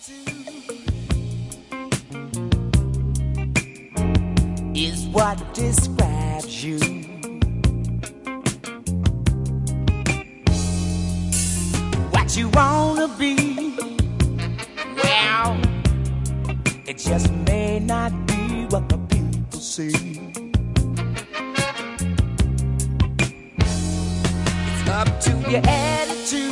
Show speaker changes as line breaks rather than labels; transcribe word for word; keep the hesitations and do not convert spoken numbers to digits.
Is what describes you. What you wanna be, well, it just may not be what the people see. It's up to your attitude